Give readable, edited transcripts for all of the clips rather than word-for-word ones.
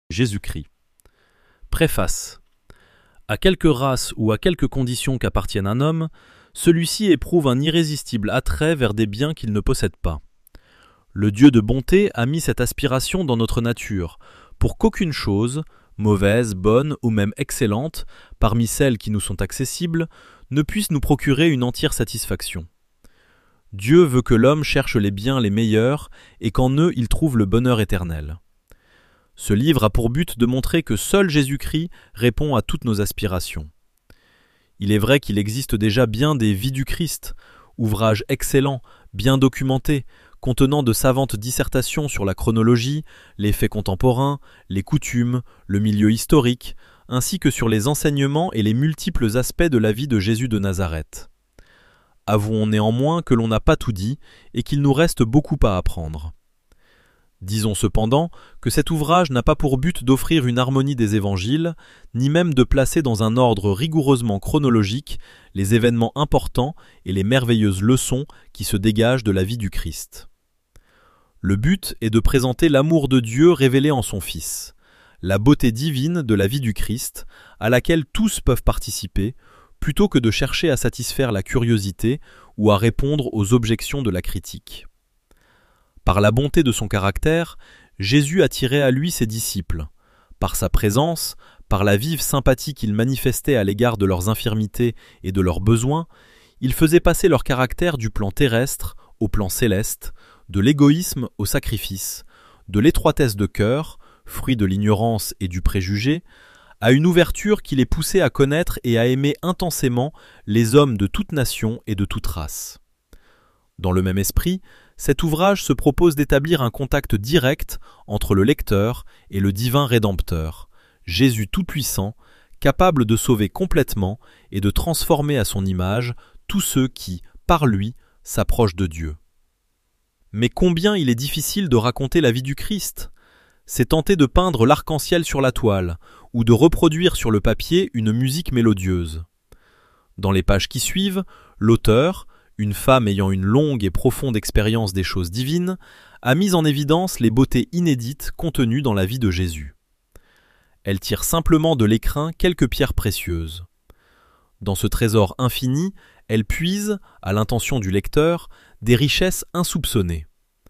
Jésus-Christ. Préface. À quelque race ou à quelque condition qu'appartienne un homme, celui-ci éprouve un irrésistible attrait vers des biens qu'il ne possède pas. Le Dieu de bonté a mis cette aspiration dans notre nature, pour qu'aucune chose, mauvaise, bonne ou même excellente, parmi celles qui nous sont accessibles, ne puisse nous procurer une entière satisfaction. Dieu veut que l'homme cherche les biens les meilleurs et qu'en eux il trouve le bonheur éternel. Ce livre a pour but de montrer que seul Jésus-Christ répond à toutes nos aspirations. Il est vrai qu'il existe déjà bien des Vies du Christ, ouvrages excellents, bien documentés, contenant de savantes dissertations sur la chronologie, les faits contemporains, les coutumes, le milieu historique, ainsi que sur les enseignements et les multiples aspects de la vie de Jésus de Nazareth. Avouons néanmoins que l'on n'a pas tout dit et qu'il nous reste beaucoup à apprendre. Disons cependant que cet ouvrage n'a pas pour but d'offrir une harmonie des évangiles, ni même de placer dans un ordre rigoureusement chronologique les événements importants et les merveilleuses leçons qui se dégagent de la vie du Christ. Le but est de présenter l'amour de Dieu révélé en son Fils, la beauté divine de la vie du Christ, à laquelle tous peuvent participer, plutôt que de chercher à satisfaire la curiosité ou à répondre aux objections de la critique. Par la bonté de son caractère, Jésus attirait à lui ses disciples. Par sa présence, par la vive sympathie qu'il manifestait à l'égard de leurs infirmités et de leurs besoins, il faisait passer leur caractère du plan terrestre au plan céleste, de l'égoïsme au sacrifice, de l'étroitesse de cœur, fruit de l'ignorance et du préjugé, à une ouverture qui les poussait à connaître et à aimer intensément les hommes de toute nation et de toute race. Dans le même esprit, cet ouvrage se propose d'établir un contact direct entre le lecteur et le divin Rédempteur, Jésus Tout-Puissant, capable de sauver complètement et de transformer à son image tous ceux qui, par lui, s'approchent de Dieu. Mais combien il est difficile de raconter la vie du Christ! C'est tenter de peindre l'arc-en-ciel sur la toile, ou de reproduire sur le papier une musique mélodieuse. Dans les pages qui suivent, l'auteur, une femme ayant une longue et profonde expérience des choses divines, a mis en évidence les beautés inédites contenues dans la vie de Jésus. Elle tire simplement de l'écrin quelques pierres précieuses. Dans ce trésor infini, elle puise, à l'intention du lecteur, des richesses insoupçonnées.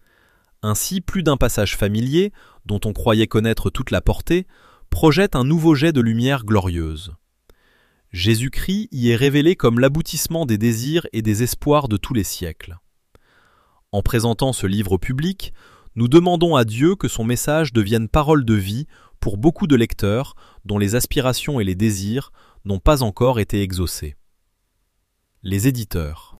Ainsi, plus d'un passage familier, dont on croyait connaître toute la portée, projette un nouveau jet de lumière glorieuse. Jésus-Christ y est révélé comme l'aboutissement des désirs et des espoirs de tous les siècles. En présentant ce livre au public, nous demandons à Dieu que son message devienne parole de vie pour beaucoup de lecteurs dont les aspirations et les désirs n'ont pas encore été exaucés. Les éditeurs.